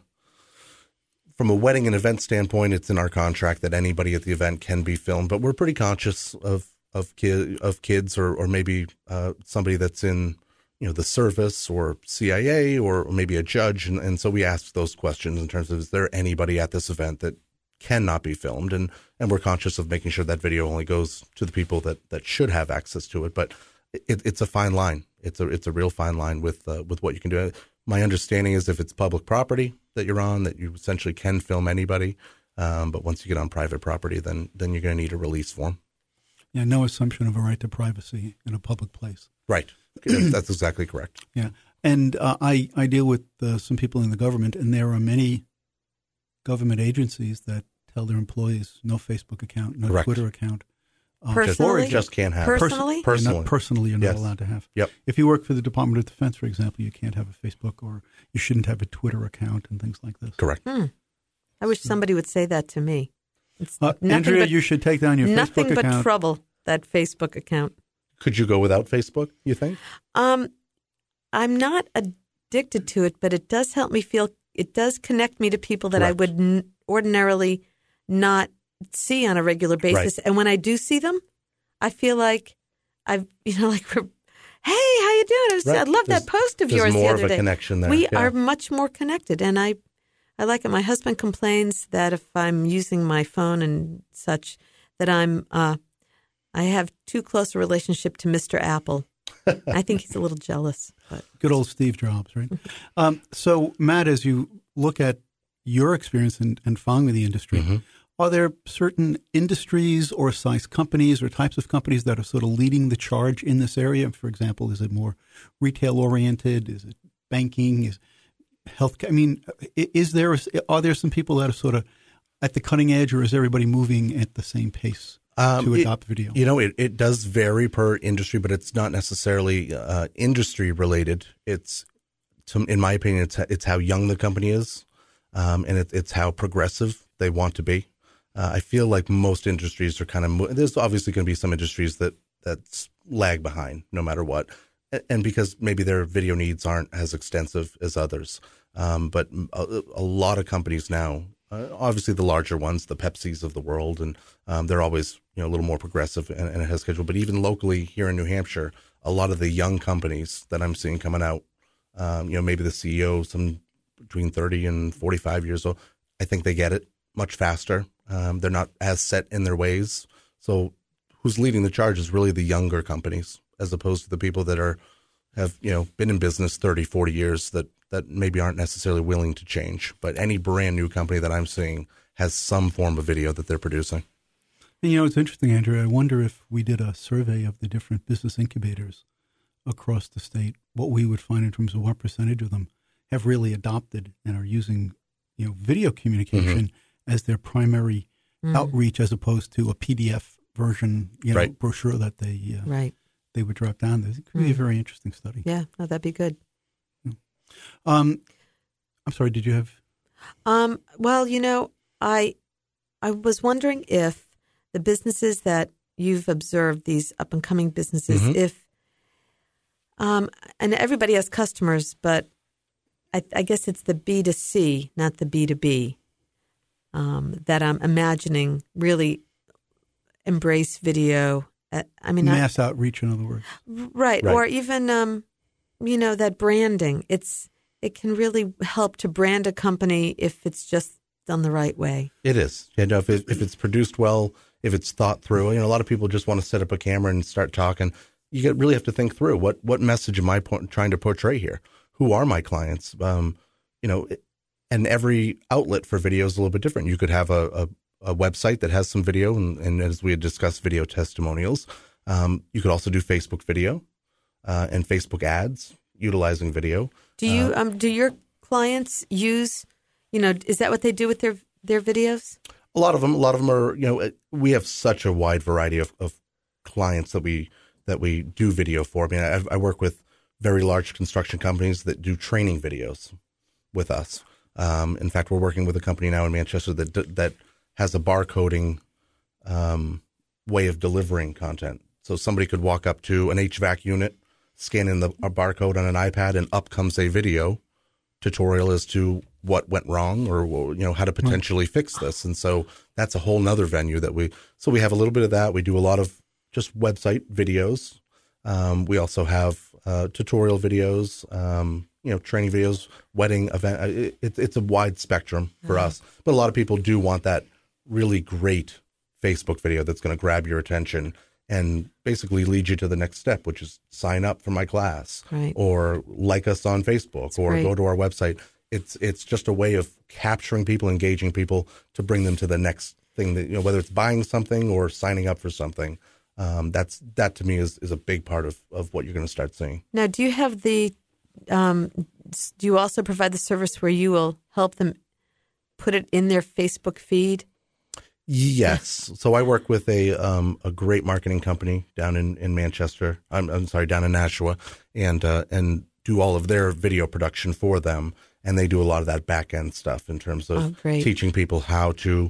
wedding and event standpoint, it's in our contract that anybody at the event can be filmed, but we're pretty conscious of kids or maybe somebody that's in, you know, the service or CIA or maybe a judge, and so we ask those questions in terms of, is there anybody at this event that cannot be filmed, and we're conscious of making sure that video only goes to the people that should have access to it. But it's a fine line. It's a real fine line with what you can do. My understanding is if it's public property that you're on, that you essentially can film anybody. But once you get on private property, then you're going to need a release form. Yeah, no assumption of a right to privacy in a public place. Right. That's exactly correct. Yeah, and I deal with some people in the government, and there are many government agencies that tell their employees no Facebook account, no Correct. Twitter account. Personally? Just can't have. Personally? Personally, you're not Yes. allowed to have. Yep. If you work for the Department of Defense, for example, you can't have a Facebook, or you shouldn't have a Twitter account and things like this. Correct. I wish somebody would say that to me. It's Andrea, but, you should take down your nothing Facebook but account. trouble, that Facebook account. Could you go without Facebook, you think? I'm not addicted to it, but it does help me feel, it does connect me to people that I Correct. would ordinarily not see on a regular basis. Right. And when I do see them, I feel like hey, how you doing? Right. I love that post of There's yours more the of other a day. connection there. We Yeah. are much more connected, and I like it. My husband complains that if I'm using my phone and such, that I have too close a relationship to Mr. Apple. I think he's a little jealous. But. Good old Steve Jobs, right? So, Matt, as you look at your experience and following the industry, are there certain industries or size companies or types of companies that are sort of leading the charge in this area? For example, is it more retail-oriented? Is it banking? Is healthcare? I mean, are there some people that are sort of at the cutting edge, or is everybody moving at the same pace to adopt video? You know, it does vary per industry, but it's not necessarily industry related. It's, in my opinion, it's how young the company is, and it's how progressive they want to be. I feel like most industries are kind of there's obviously going to be some industries that's lag behind no matter what, and because maybe their video needs aren't as extensive as others. But a lot of companies now, obviously the larger ones, the Pepsis of the world, and they're always a little more progressive and ahead of schedule. But even locally here in New Hampshire, a lot of the young companies that I'm seeing coming out, maybe the CEO, some between 30 and 45 years old, I think they get it much faster. They're not as set in their ways. So who's leading the charge is really the younger companies, as opposed to the people that have been in business 30, 40 years that maybe aren't necessarily willing to change. But any brand new company that I'm seeing has some form of video that they're producing. And it's interesting, Andrew. I wonder if we did a survey of the different business incubators across the state, what we would find in terms of what percentage of them have really adopted and are using video communication as their primary outreach, as opposed to a PDF version, brochure that they they would drop down. It could be a very interesting study. Yeah, no, that'd be good. I'm sorry, did you have? Well, I was wondering if the businesses that you've observed, these up and coming businesses, if and everybody has customers, but I guess it's the B2C, not the B2B, that I'm imagining really embrace video. Mass outreach, in other words. Right. Or even, that branding. It can really help to brand a company if it's just done the right way. It is. If it's produced well, if it's thought through. A lot of people just want to set up a camera and start talking. You really have to think through what message am I trying to portray here? Who are my clients? And every outlet for video is a little bit different. You could have a website that has some video, and as we had discussed, video testimonials. You could also do Facebook video and Facebook ads utilizing video. Do you do your clients use? Is that what they do with their videos? A lot of them are. We have such a wide variety of clients that we do video for. I work with very large construction companies that do training videos with us. In fact, we're working with a company now in Manchester that has a barcoding way of delivering content. So somebody could walk up to an HVAC unit, scan in a barcode on an iPad, and up comes a video tutorial as to what went wrong or how to potentially fix this. And so that's a whole nother venue that we have a little bit of that. We do a lot of just website videos. We also have tutorial videos, training videos, wedding event. It's a wide spectrum for us, but a lot of people do want that really great Facebook video that's going to grab your attention and basically lead you to the next step, which is sign up for my class, right, or like us on Facebook, or go to our website. It's just a way of capturing people, engaging people to bring them to the next thing that, whether it's buying something or signing up for something. That to me is a big part of what you're going to start seeing. Now, do you have do you also provide the service where you will help them put it in their Facebook feed? Yes. So I work with a great marketing company down in Manchester. I'm sorry, down in Nashua, and do all of their video production for them. And they do a lot of that back end stuff in terms of teaching people how to,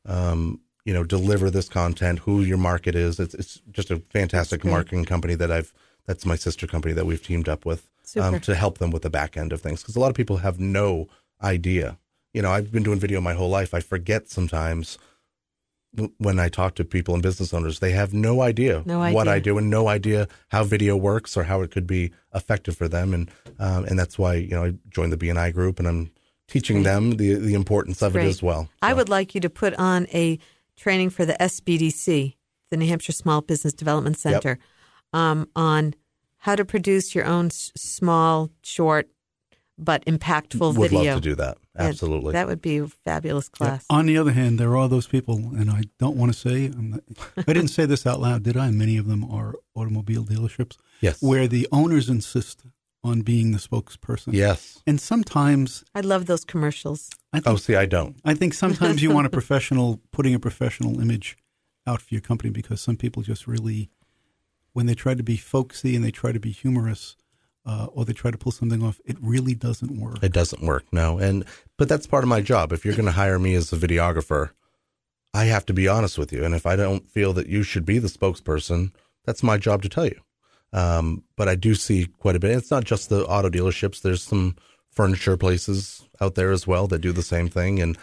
deliver this content, who your market is. It's just a fantastic marketing company that's my sister company that we've teamed up with to help them with the back end of things. Because a lot of people have no idea. I've been doing video my whole life. I forget sometimes when I talk to people and business owners, they have no idea what I do and no idea how video works or how it could be effective for them. And that's why, I joined the BNI group, and I'm teaching them the importance of it as well. So. I would like you to put on a training for the SBDC, the New Hampshire Small Business Development Center, on how to produce your own small, short, but impactful Would video. Would love to do that. Absolutely. That would be a fabulous class. Yeah. On the other hand, there are those people, and I don't want to say, I didn't say this out loud, did I? Many of them are automobile dealerships. Yes. Where the owners insist on being the spokesperson. Yes. And sometimes... I love those commercials. I don't. I think sometimes you want putting a professional image out for your company, because some people just really, when they try to be folksy and they try to be humorous, or they try to pull something off, it really doesn't work. It doesn't work, no. But that's part of my job. If you're going to hire me as a videographer, I have to be honest with you. And if I don't feel that you should be the spokesperson, that's my job to tell you. But I do see quite a bit. It's not just the auto dealerships. There's some furniture places out there as well that do the same thing. And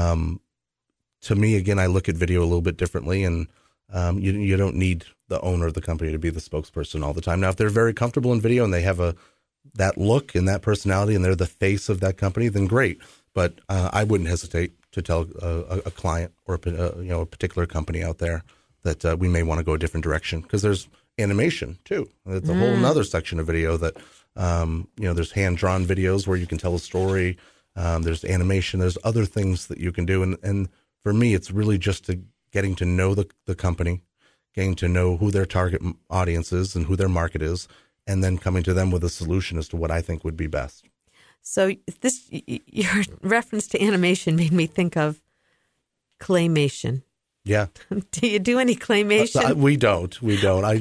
to me, again, I look at video a little bit differently, and you don't need the owner of the company to be the spokesperson all the time. Now, if they're very comfortable in video and they have that look and that personality and they're the face of that company, then great. But I wouldn't hesitate to tell a client or a particular company out there that we may want to go a different direction, because there's animation too. It's a whole nother section of video that there's hand-drawn videos where you can tell a story. There's animation. There's other things that you can do. And for me, it's really just getting to know the company, getting to know who their target audience is and who their market is, and then coming to them with a solution as to what I think would be best. So your reference to animation made me think of claymation. Yeah. Do you do any claymation? We don't.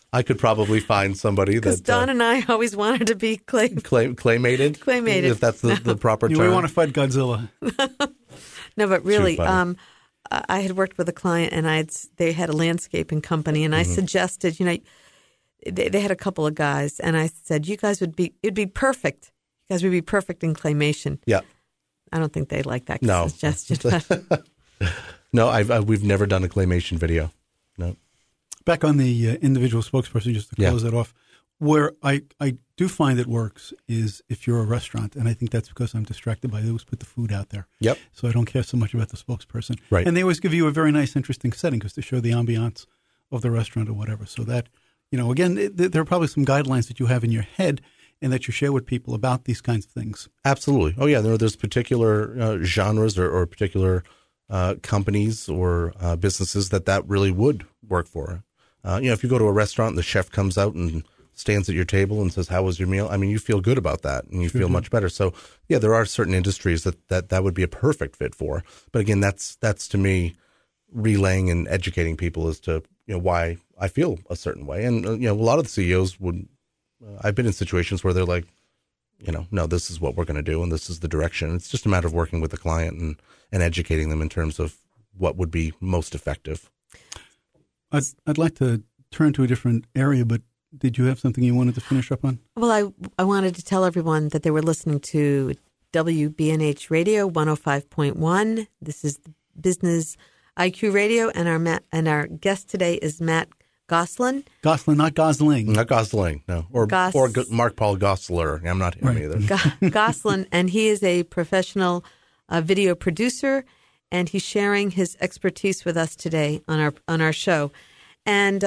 I could probably find somebody Because that Don and I always wanted to be claymated. Claymated. If that's the proper term. We want to fight Godzilla. No, but really, Too funny. I had worked with a client, and they had a landscaping company, and I suggested, they had a couple of guys, and I said, it'd be perfect. You guys would be perfect in claymation. Yeah. I don't think they like that No. suggestion. But No, we've never done a claymation video. No. Back on the individual spokesperson, just to close that off, where I do find it works is if you're a restaurant, and I think that's because I'm distracted by those put the food out there. Yep. So I don't care so much about the spokesperson. Right. And they always give you a very nice, interesting setting because to show the ambiance of the restaurant or whatever. So that, again, there are probably some guidelines that you have in your head and that you share with people about these kinds of things. Absolutely. Oh, yeah. There's particular genres or particular companies or businesses that really would work for. If you go to a restaurant and the chef comes out and stands at your table and says, "How was your meal?" I mean, you feel good about that and you feel much better. So, yeah, there are certain industries that would be a perfect fit for. But again, that's to me relaying and educating people as to why I feel a certain way. And a lot of the CEOs would. I've been in situations where they're like, no, this is what we're going to do and this is the direction. It's just a matter of working with the client and educating them in terms of what would be most effective. I'd like to turn to a different area, but did you have something you wanted to finish up on? Well, I wanted to tell everyone that they were listening to WBNH Radio 105.1. This is the Business IQ Radio, and our guest today is Matt Goslin. Goslin, not Gosling. Not Gosling, no. Or Mark Paul Gosselaar. I'm not him either. Goslin, and he is a professional video producer, and he's sharing his expertise with us today on our show. And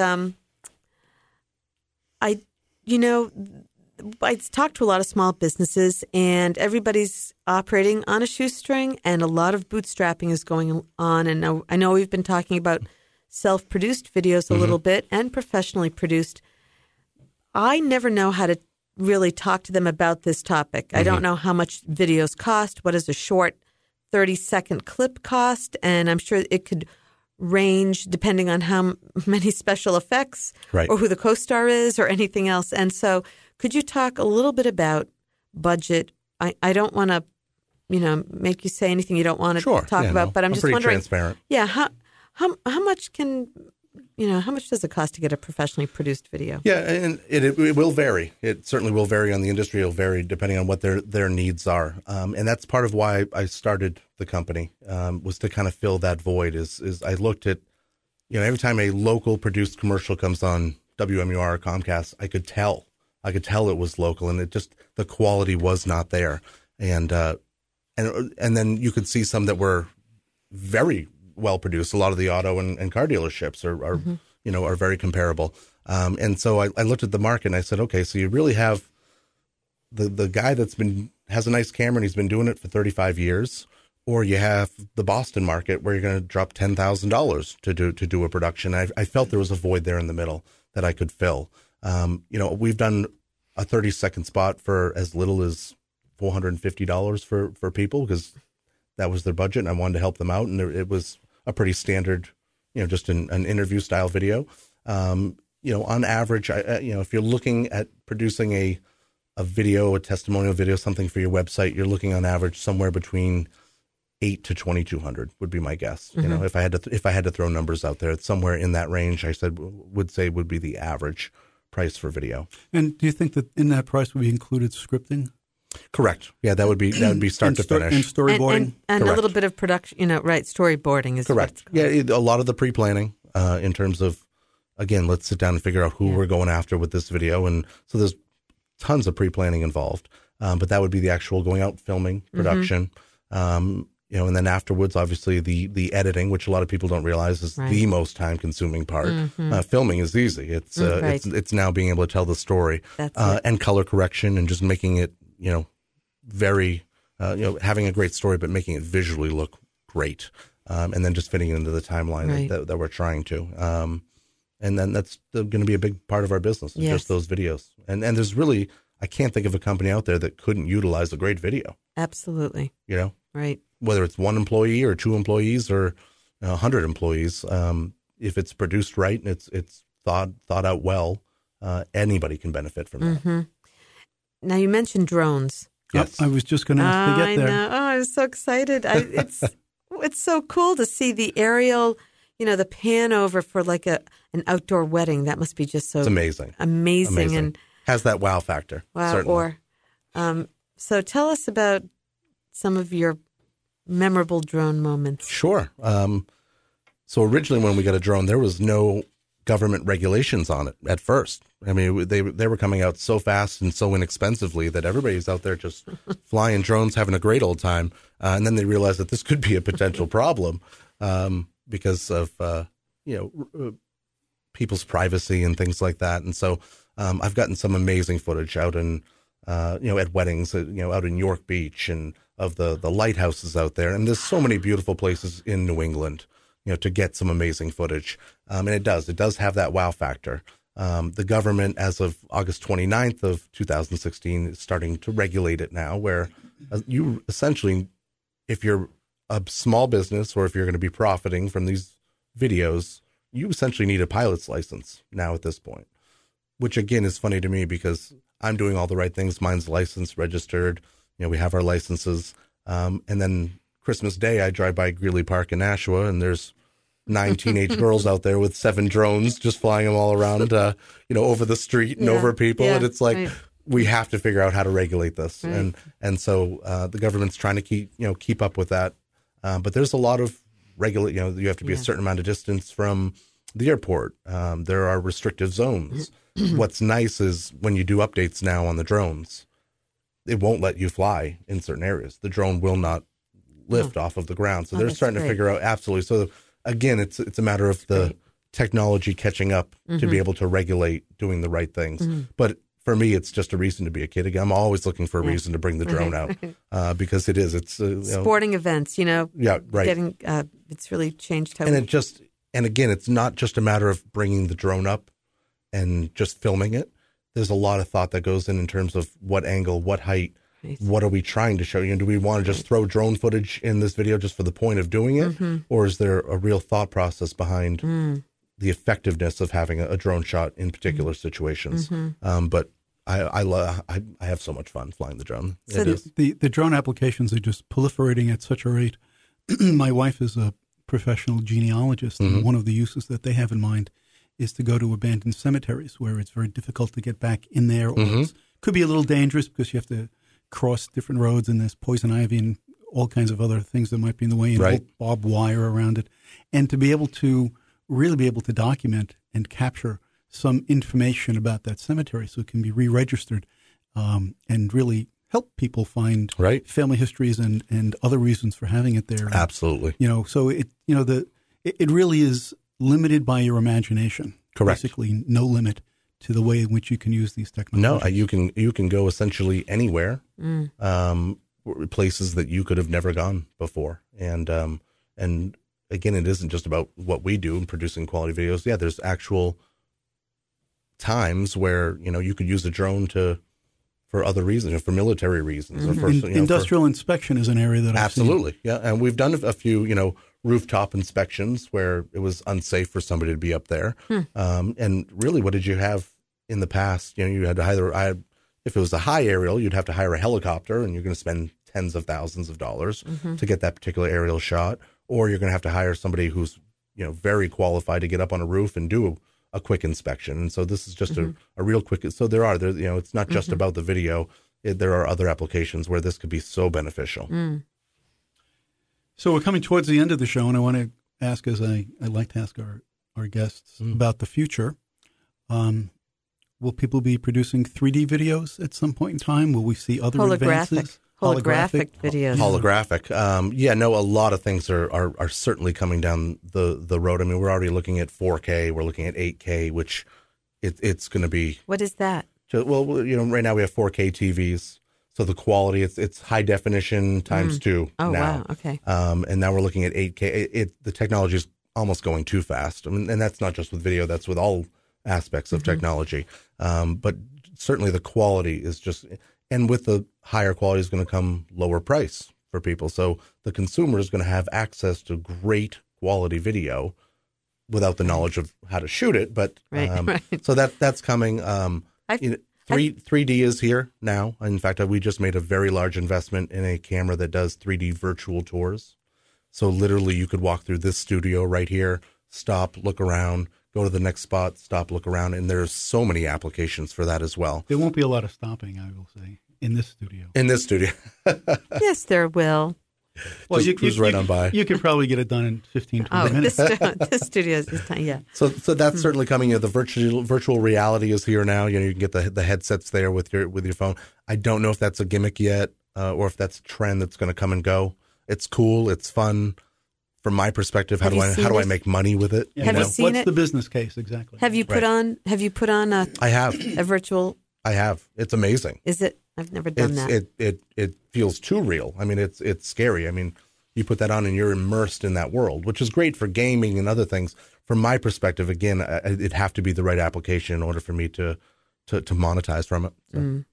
I talked to a lot of small businesses, and everybody's operating on a shoestring, and a lot of bootstrapping is going on. And I know we've been talking about self-produced videos a little bit and professionally produced. I never know how to really talk to them about this topic. I don't know how much videos cost. What does a short 30-second clip cost? And I'm sure it could range depending on how many special effects or who the co-star is or anything else. And so could you talk a little bit about budget? I don't want to, make you say anything you don't want to talk about, but I'm just pretty wondering. Transparent. Yeah. How much how much does it cost to get a professionally produced video? Yeah, and it will vary. It certainly will vary on the industry. It'll vary depending on what their needs are. And that's part of why I started the company, was to kind of fill that void. Is I looked at, every time a local produced commercial comes on WMUR or Comcast, I could tell it was local, and the quality was not there. And then you could see some that were very well produced. A lot of the auto and car dealerships are very comparable. And so I looked at the market and I said, okay, so you really have the guy has a nice camera and he's been doing it for 35 years, or you have the Boston market where you're going to drop $10,000 to do a production. I felt there was a void there in the middle that I could fill. We've done a 30-second spot for as little as $450 for people because that was their budget, and I wanted to help them out. And it was a pretty standard, just an interview style video. On average, if you're looking at producing a video, a testimonial video, something for your website, you're looking on average somewhere between $800 to $2,200 would be my guess. If I had to throw numbers out there, it's somewhere in that range. I would be the average price for video. And do you think that in that price would be included scripting? Correct. Yeah, that would be start to finish. And storyboarding? And a little bit of production, storyboarding is correct. Yeah, a lot of the pre-planning in terms of, again, let's sit down and figure out who we're going after with this video. And so there's tons of pre-planning involved. But that would be the actual going out, filming, production. And then afterwards, obviously, the editing, which a lot of people don't realize is the most time-consuming part. Filming is easy. It's now being able to tell the story. And color correction and just making it, very, having a great story, but making it visually look great. And then just fitting it into the timeline that we're trying to. And then that's going to be a big part of our business, just those videos. And there's really, I can't think of a company out there that couldn't utilize a great video. Absolutely. Right. Whether it's one employee or two employees or 100 employees, if it's produced right and it's thought out well, anybody can benefit from that. Now, you mentioned drones. Yes. I was just going to ask to get there. I know. Oh, I was so excited. It's so cool to see the aerial, the pan over for like an outdoor wedding. That must be just so It's amazing. Amazing. And has that wow factor. wow. Certainly. So tell us about some of your memorable drone moments. Sure. So originally when we got a drone, there was no government regulations on it at first. I mean, they were coming out so fast and so inexpensively that everybody's out there just flying drones, having a great old time. And then they realized that this could be a potential problem because of, people's privacy and things like that. And so I've gotten some amazing footage out in, at weddings, out in York Beach and of the lighthouses out there. And there's so many beautiful places in New England, to get some amazing footage. And it does have that wow factor. The government, as of August 29th of 2016, is starting to regulate it now, where you essentially, if you're a small business or if you're going to be profiting from these videos, you essentially need a pilot's license now at this point, which again is funny to me because I'm doing all the right things. Mine's licensed, registered. We have our licenses. And then Christmas Day, I drive by Greeley Park in Nashua, and there's 9 teenage girls out there with 7 drones just flying them all around, over the street and over people. And it's like, we have to figure out how to regulate this. Right. And so the government's trying to keep up with that. But there's a lot of you have to be a certain amount of distance from the airport. There are restrictive zones. What's nice is when you do updates now on the drones, it won't let you fly in certain areas. The drone will not lift off of the ground. So they're starting to figure out, absolutely. So again, it's a matter of the technology catching up to be able to regulate doing the right things. But for me, it's just a reason to be a kid again. I'm always looking for a reason to bring the drone out because it's sporting events, Yeah, right. Getting it's really changed how. And again, it's not just a matter of bringing the drone up and just filming it. There's a lot of thought that goes in terms of what angle, what height, what are we trying to show you? Do we want to just throw drone footage in this video just for the point of doing it? Or is there a real thought process behind the effectiveness of having a drone shot in particular situations? But I have so much fun flying the drone. So the drone applications are just proliferating at such a rate. My wife is a professional genealogist, and one of the uses that they have in mind is to go to abandoned cemeteries where it's very difficult to get back in there, or it could be a little dangerous because you have to cross different roads and there's poison ivy and all kinds of other things that might be in the way, and barbed wire around it. And to be able to really be able to document and capture some information about that cemetery so it can be re-registered and really help people find family histories and other reasons for having it there. Absolutely. So it really is limited by your imagination. Correct. Basically, no limit to the way in which you can use these technologies. No, you can go essentially anywhere, places that you could have never gone before, and again, it isn't just about what we do in producing quality videos. Yeah, there's actual times where you could use a drone for other reasons, for military reasons, or for industrial inspection is an area that I've absolutely seen. Yeah, and we've done a few rooftop inspections where it was unsafe for somebody to be up there. And really, what did you have in the past? You had to if it was a high aerial, you'd have to hire a helicopter, and you're going to spend tens of thousands of dollars to get that particular aerial shot, or you're going to have to hire somebody who's very qualified to get up on a roof and do a quick inspection. And so this is just a real quick. So it's not just about the video. There are other applications where this could be so beneficial. So we're coming towards the end of the show, and I want to ask, as I like to ask our guests about the future. Will people be producing 3D videos at some point in time? Will we see other advances? Holographic videos. Holographic. A lot of things are certainly coming down the road. I mean, we're already looking at 4K. We're looking at 8K, which it's going to be. What is that? Well, right now we have 4K TVs. So the quality, it's high definition times 2 now. Wow, okay. And now we're looking at 8K. The technology is almost going too fast. I mean, and that's not just with video, that's with all aspects of technology. But certainly the quality is just, and with the higher quality is going to come lower price for people. So the consumer is going to have access to great quality video without the knowledge of how to shoot it. But Right. so that's coming. 3D is here now. In fact, we just made a very large investment in a camera that does 3D virtual tours. So literally, you could walk through this studio right here, stop, look around, go to the next spot, stop, look around, and there's so many applications for that as well. There won't be a lot of stopping, I will say, in this studio. In this studio. Yes, there will. Well, Just cruise right on by. You could probably get it done in 15, 20 minutes. This studio is this time, yeah. So that's certainly coming. The virtual reality is here now. You can get the headsets there with your phone. I don't know if that's a gimmick yet, or if that's a trend that's going to come and go. It's cool. It's fun. From my perspective, how do I make money with it? Yeah. Have you seen What's it? the business case exactly? Have you put on a I have. a virtual? I have. It's amazing. Is it? I've never done that. It feels too real. I mean, it's scary. I mean, you put that on and you're immersed in that world, which is great for gaming and other things. From my perspective, again, it'd have to be the right application in order for me to monetize from it. So.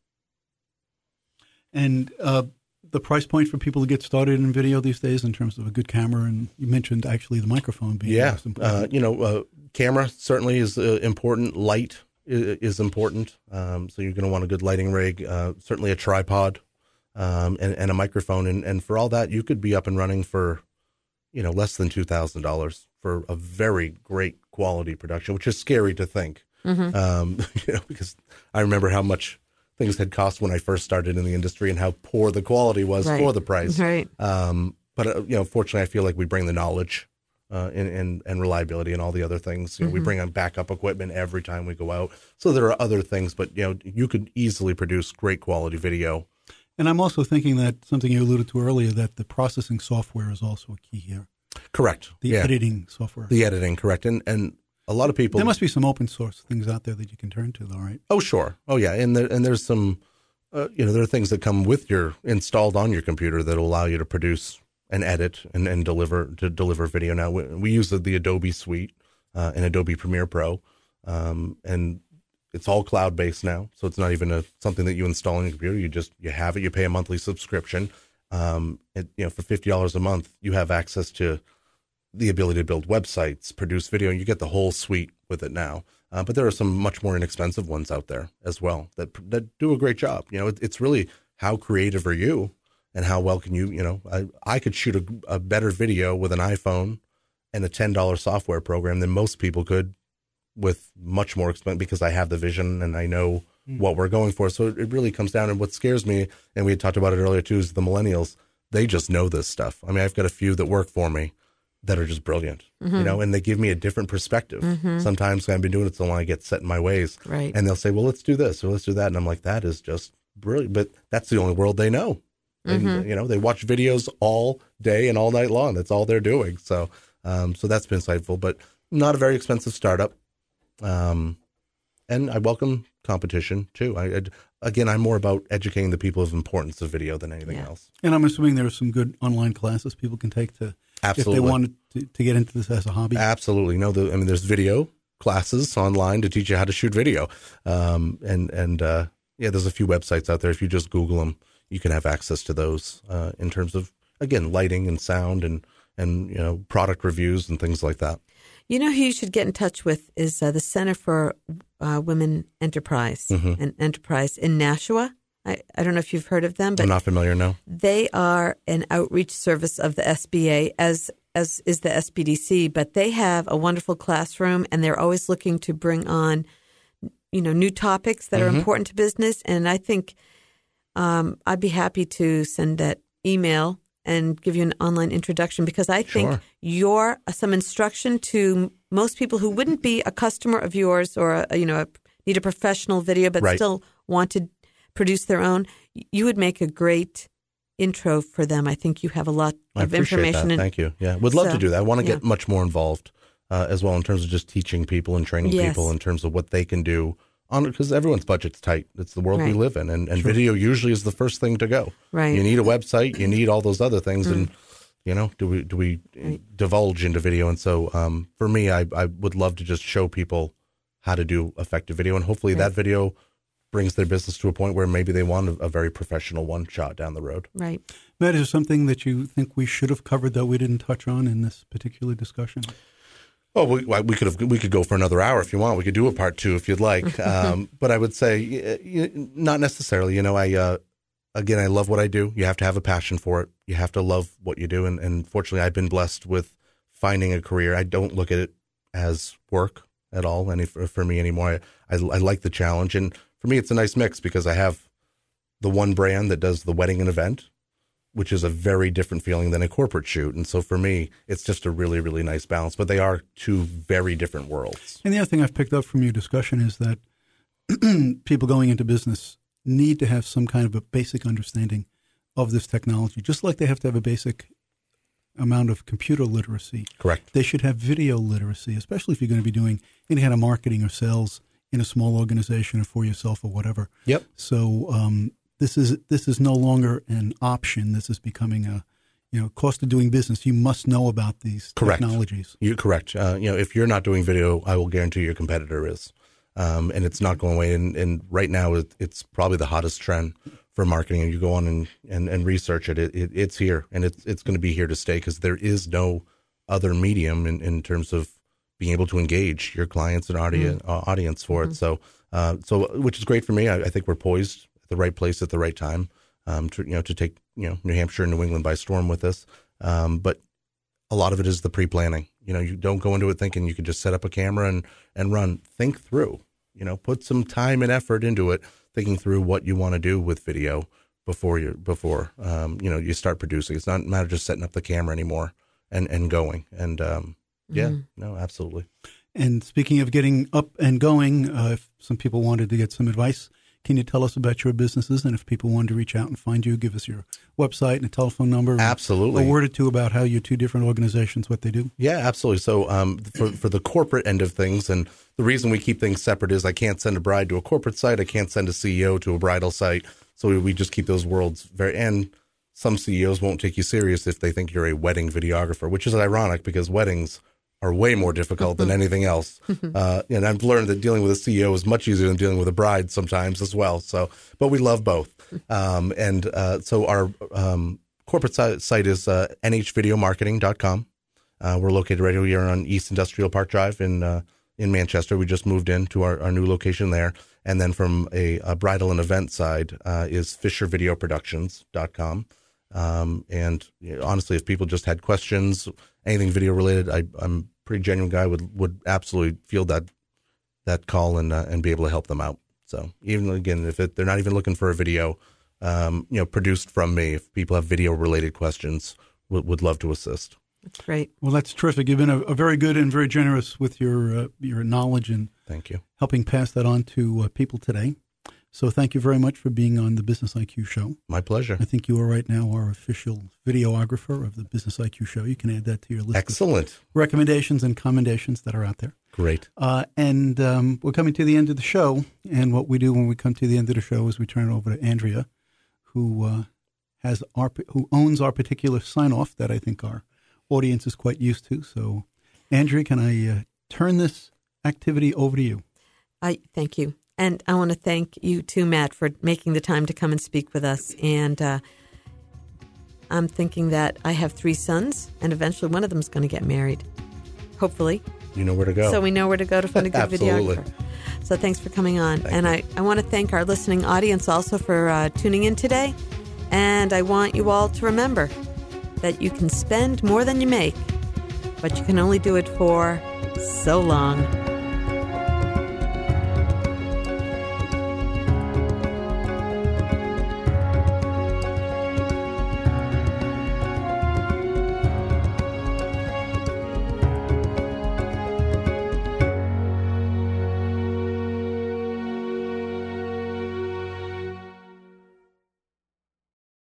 And the price point for people to get started in video these days in terms of a good camera, and you mentioned actually the microphone being most important. Camera certainly is important. Light is important. So you're going to want a good lighting rig, certainly a tripod, and a microphone. And for all that, you could be up and running for, less than $2,000 for a very great quality production, which is scary to think. Because I remember how much things had cost when I first started in the industry and how poor the quality was for the price. Right. But fortunately, I feel like we bring the knowledge and reliability and all the other things. We bring on backup equipment every time we go out. So there are other things, but you could easily produce great quality video. And I'm also thinking that something you alluded to earlier, that the processing software is also a key here. Correct. The editing software. The editing, correct. And a lot of people. There must be some open source things out there that you can turn to, though, right? Oh, sure. Oh, yeah. And there's some, there are things that come with your installed on your computer that will allow you to produce and edit and deliver video. Now we use the Adobe suite and Adobe Premiere Pro, and it's all cloud based now. So it's not even something that you install on your computer. You have it. You pay a monthly subscription. For $50 a month, you have access to the ability to build websites, produce video, and you get the whole suite with it now. But there are some much more inexpensive ones out there as well that do a great job. It's really how creative are you, and how well can you. I could shoot a better video with an iPhone and a $10 software program than most people could with much more expense, because I have the vision and I know what we're going for. So it really comes down. And what scares me, and we had talked about it earlier too, is the millennials. They just know this stuff. I mean, I've got a few that work for me that are just brilliant, and they give me a different perspective. Sometimes I've been doing it so long I get set in my ways. Right. And they'll say, well, let's do this or let's do that. And I'm like, that is just brilliant. But that's the only world they know. And, they watch videos all day and all night long. That's all they're doing. So that's been insightful, but not a very expensive startup. And I welcome competition too. I'm more about educating the people of the importance of video than anything else. And I'm assuming there are some good online classes people can take to, absolutely, if they wanted to get into this as a hobby. Absolutely. No, there's video classes online to teach you how to shoot video. There's a few websites out there. If you just Google them, you can have access to those in terms of, again, lighting and sound and product reviews and things like that. You know who you should get in touch with is the Center for Women Enterprise and Enterprise in Nashua. I don't know if you've heard of them, but I'm not familiar, no. They are an outreach service of the SBA, as is the SBDC, but they have a wonderful classroom, and they're always looking to bring on, new topics that are important to business. And I think I'd be happy to send that email and give you an online introduction, because I think you're some instruction to most people who wouldn't be a customer of yours or need a professional video but still want to produce their own. You would make a great intro for them. I think you have a lot of information. That. Thank you. Yeah, would love to do that. I want to get much more involved as well in terms of just teaching people and training people in terms of what they can do. Because everyone's budget's tight. It's the world we live in. And video usually is the first thing to go. Right. You need a website. You need all those other things. And, do we divulge into video? And so for me, I would love to just show people how to do effective video. And hopefully that video brings their business to a point where maybe they want a very professional one shot down the road. Right. Matt, is there something that you think we should have covered that we didn't touch on in this particular discussion? Oh, we could go for another hour if you want. We could do a part 2 if you'd like. But I would say not necessarily. Again, I love what I do. You have to have a passion for it. You have to love what you do. And fortunately, I've been blessed with finding a career. I don't look at it as work at all for me anymore. I like the challenge. And for me, it's a nice mix because I have the one brand that does the wedding and event, which is a very different feeling than a corporate shoot. And so for me, it's just a really, really nice balance. But they are two very different worlds. And the other thing I've picked up from your discussion is that people going into business need to have some kind of a basic understanding of this technology, just like they have to have a basic amount of computer literacy. Correct. They should have video literacy, especially if you're going to be doing any kind of marketing or sales in a small organization or for yourself or whatever. Yep. So this is no longer an option. This is becoming a cost of doing business. You must know about these technologies. You're correct. If you're not doing video, I will guarantee your competitor is. And it's not going away. And right now, it's probably the hottest trend for marketing. And you go on and research it. It's here, and it's going to be here to stay because there is no other medium in terms of being able to engage your clients and audience for it. So which is great for me. I think we're poised at the right place at the right time to take New Hampshire and New England by storm with this. But a lot of it is the pre-planning. You don't go into it thinking you can just set up a camera and run. Think through. Put some time and effort into it, thinking through what you want to do with video before you start producing. It's not a matter of just setting up the camera anymore and going. And no, absolutely. And speaking of getting up and going, if some people wanted to get some advice, can you tell us about your businesses? And if people wanted to reach out and find you, give us your website and a telephone number. Absolutely. A word or two about how your two different organizations, what they do. Yeah, absolutely. So for the corporate end of things, and the reason we keep things separate is I can't send a bride to a corporate site. I can't send a CEO to a bridal site. So we just keep those worlds and some CEOs won't take you serious if they think you're a wedding videographer, which is ironic because weddings are way more difficult than anything else. And I've learned that dealing with a CEO is much easier than dealing with a bride sometimes as well. So, but we love both. So our corporate site is nhvideomarketing.com. We're located right here on East Industrial Park Drive in Manchester. We just moved into our new location there. And then from a bridal and event side is fishervideoproductions.com. And honestly, if people just had questions, anything video related, I'm a pretty genuine guy, would absolutely field that call and be able to help them out. So even again, if they're not even looking for a video, produced from me, if people have video related questions, would love to assist. That's great. Well, that's terrific. You've been a very good and very generous with your knowledge and thank you, helping pass that on to people today. So thank you very much for being on the Business IQ Show. My pleasure. I think you are right now our official videographer of the Business IQ Show. You can add that to your list. Excellent. Of recommendations and commendations that are out there. Great. And we're coming to the end of the show. And what we do when we come to the end of the show is we turn it over to Andrea, who owns our particular sign-off that I think our audience is quite used to. So, Andrea, can I turn this activity over to you? Thank you. And I want to thank you too, Matt, for making the time to come and speak with us. And I'm thinking that I have 3 sons, and eventually one of them is going to get married, hopefully. You know where to go. So we know where to go to find a good videographer. So thanks for coming on. I want to thank our listening audience also for tuning in today. And I want you all to remember that you can spend more than you make, but you can only do it for so long.